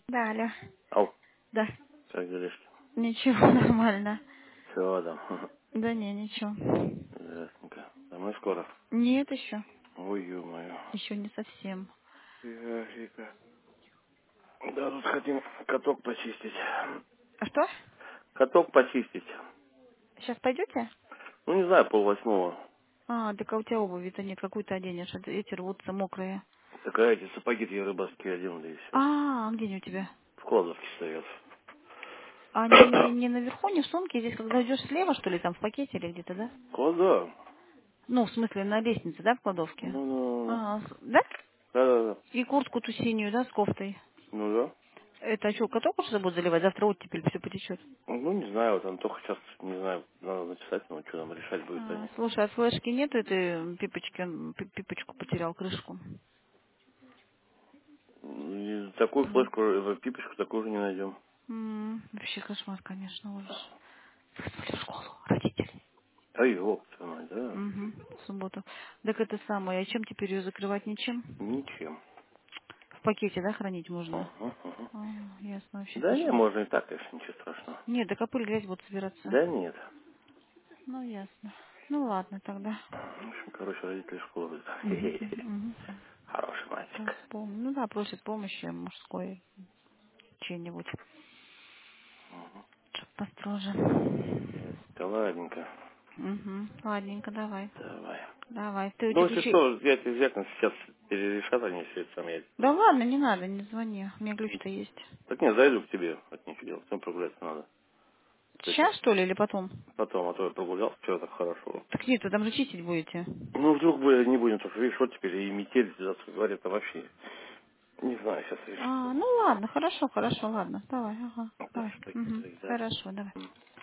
Да, алло. Ау, Да. как делишки? Ничего, нормально. Все, да. Да не, ничего. Ясненько. Домой скоро? Нет еще. Ой, ё-моё. Еще не совсем. Ясненько. Да, тут хотим каток почистить. А что? Каток почистить. Сейчас пойдете? Ну, не знаю, 7:30. А, так а у тебя обуви-то нет, какую ты оденешь? Эти рвутся мокрые. Такая эти сапоги я рыбацкие одену, да и все. А где они у тебя? В кладовке стоят. Они не наверху, не в сумке, здесь когда идешь слева, что ли, там в пакете или где-то, да? Куда? Ну, в смысле, на лестнице, да, в кладовке? Ну, А, да? да. И куртку ту синюю, да, с кофтой. Ну, да. Это что, каток уже забудут заливать? Завтра оттепель все потечет. Ну, не знаю, вот он только сейчас, не знаю, надо написать ему, что там решать будет А, они. слушай, а флешки нет этой пипочки? Он пипочку потерял, крышку. И такую М. флешку, пипочку такую же не найдем. Вообще кошмар, конечно, ужас. Вызвали в школу родители. А ёб твою мать, да? Угу, в субботу. Так это самое, а чем теперь ее закрывать? Ничем? Ничем. В пакете, да, хранить можно? Ага. А, ясно, вообще Да не, кошмар. можно и так, конечно, ничего страшного. Нет, так а пыль грязь будет собираться. Да нет. Ну, ясно. Ну, ладно тогда. В общем, короче, родители школы говорят, Угу, угу. хороший мальчик. Ну да, просит помощи мужской чей-нибудь. Чтоб построже. Да ладненько. Угу. Ладненько, давай. Давай. Давай. Ты Ну, этих если учи... что, я тебе взять, сейчас перерешат они все это самое. Да ладно, не надо, не звони. У меня ключ-то есть. Так нет, зайду к тебе, от ничего делать, всем прогуляться надо. То есть Сейчас, что ли, или потом? потом, а то я прогулялся, вчера так хорошо. Так нет, вы там же чистить будете. Ну, вдруг бы не будем, потому что видишь, вот теперь и метель, завтра говорят, а вообще. Не знаю, сейчас решим. А, ну ладно, хорошо, хорошо, ладно. Давай, ага. Так Давай. что такие Угу. свои, да. Хорошо, давай.